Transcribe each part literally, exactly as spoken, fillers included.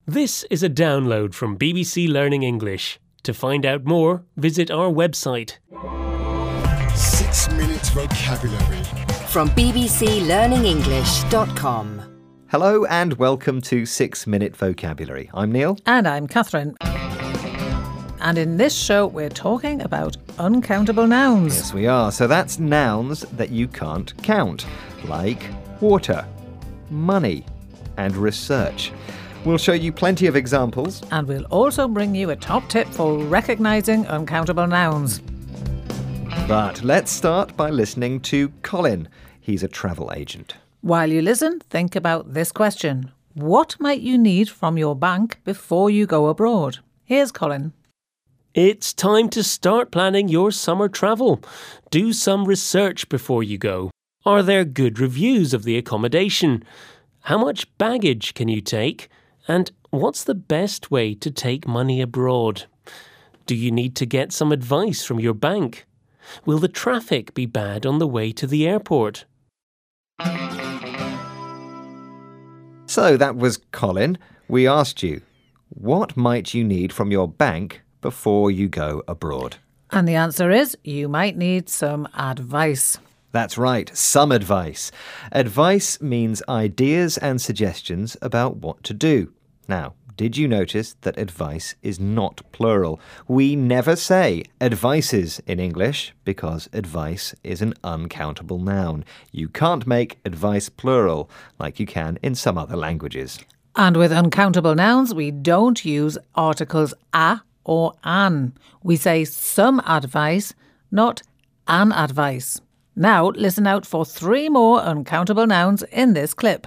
This is a download from B B C Learning English. To find out more, visit our website. Six Minute Vocabulary from b b c learning english dot com. Hello and welcome to Six Minute Vocabulary. I'm Neil. And I'm Catherine. And in this show, we're talking about uncountable nouns. Yes, we are. So that's nouns that you can't count, like water, money, and research. We'll show you plenty of examples. And we'll also bring you a top tip for recognising uncountable nouns. But let's start by listening to Colin. He's a travel agent. While you listen, think about this question. What might you need from your bank before you go abroad? Here's Colin. It's time to start planning your summer travel. Do some research before you go. Are there good reviews of the accommodation? How much baggage can you take? And what's the best way to take money abroad? Do you need to get some advice from your bank? Will the traffic be bad on the way to the airport? So that was Colin. We asked you, what might you need from your bank before you go abroad? And the answer is, you might need some advice. That's right, some advice. Advice means ideas and suggestions about what to do. Now, did you notice that advice is not plural? We never say advices in English because advice is an uncountable noun. You can't make advice plural like you can in some other languages. And with uncountable nouns, we don't use articles a or an. We say some advice, not an advice. Now, listen out for three more uncountable nouns in this clip.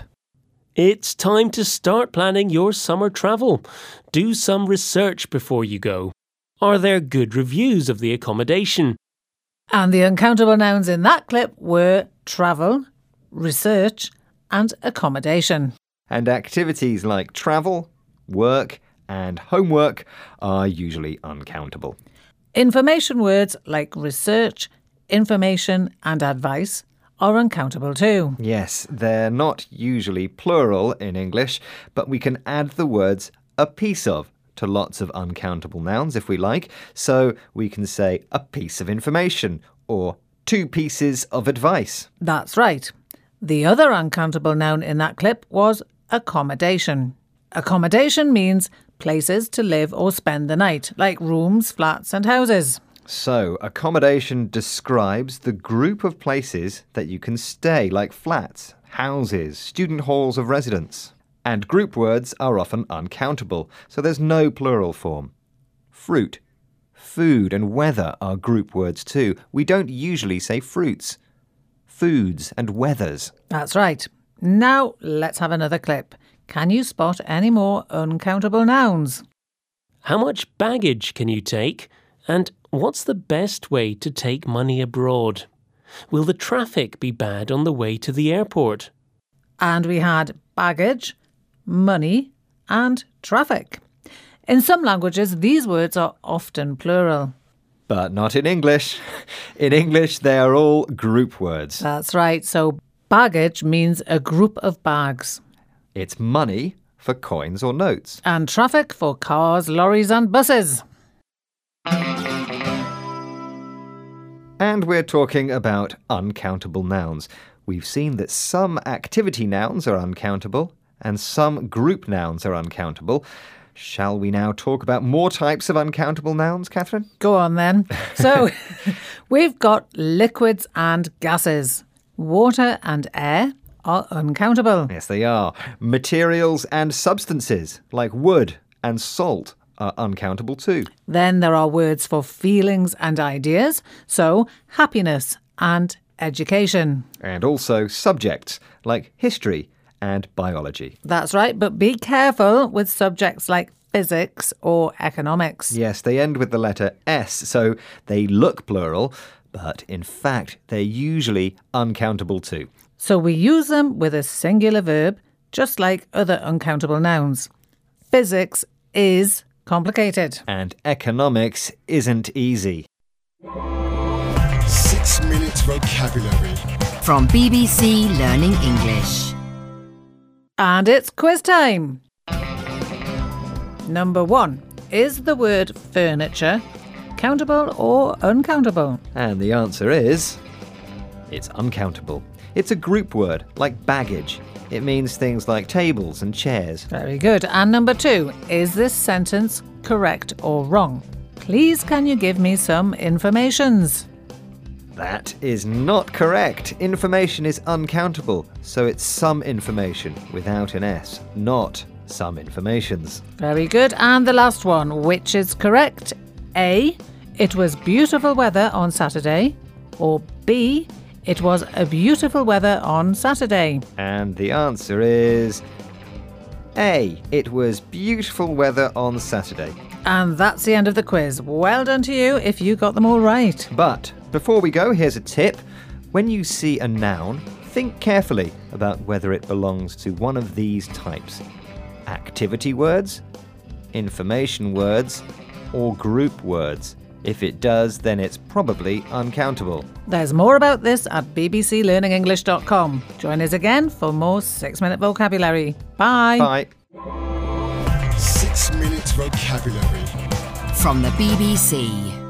It's time to start planning your summer travel. Do some research before you go. Are there good reviews of the accommodation? And the uncountable nouns in that clip were travel, research, and accommodation. And activities like travel, work, and homework are usually uncountable. Information words like research, information, and advice are uncountable too. Yes, they're not usually plural in English, but we can add the words a piece of to lots of uncountable nouns if we like. So we can say a piece of information or two pieces of advice. That's right. The other uncountable noun in that clip was accommodation. Accommodation means places to live or spend the night, like rooms, flats, and houses. So, accommodation describes the group of places that you can stay, like flats, houses, student halls of residence. And group words are often uncountable, so there's no plural form. Fruit, food, and weather are group words too. We don't usually say fruits, foods, and weathers. That's right. Now, let's have another clip. Can you spot any more uncountable nouns? How much baggage can you take? And what's the best way to take money abroad? Will the traffic be bad on the way to the airport? And we had baggage, money, and traffic. In some languages, these words are often plural. But not in English. In English, they are all group words. That's right. So baggage means a group of bags. It's money for coins or notes. And traffic for cars, lorries, and buses. And we're talking about uncountable nouns. We've seen that some activity nouns are uncountable and some group nouns are uncountable. Shall we now talk about more types of uncountable nouns, Catherine? Go on then. So, we've got liquids and gases. Water and air are uncountable. Yes, they are. Materials and substances, like wood and salt, are uncountable too. Then there are words for feelings and ideas, so happiness and education. And also subjects, like history and biology. That's right, but be careful with subjects like physics or economics. Yes, they end with the letter S, so they look plural, but in fact, they're usually uncountable too. So we use them with a singular verb, just like other uncountable nouns. Physics is complicated. And economics isn't easy. Six Minute Vocabulary from B B C Learning English. And it's quiz time. Number one. Is the word furniture countable or uncountable? And the answer is... it's uncountable. It's a group word, like baggage. It means things like tables and chairs. Very good. And number two. Is this sentence correct or wrong? Please can you give me some informations? That is not correct. Information is uncountable, so it's some information without an S, not some informations. Very good. And the last one, which is correct? A. It was beautiful weather on Saturday. Or B. It was a beautiful weather on Saturday. And the answer is A. It was beautiful weather on Saturday. And that's the end of the quiz. Well done to you if you got them all right. But before we go, here's a tip. When you see a noun, think carefully about whether it belongs to one of these types: activity words, information words, or group words. If it does, then it's probably uncountable. There's more about this at b b c learning english dot com. Join us again for more six minute vocabulary. Bye. Bye. Six minutes vocabulary. From the B B C.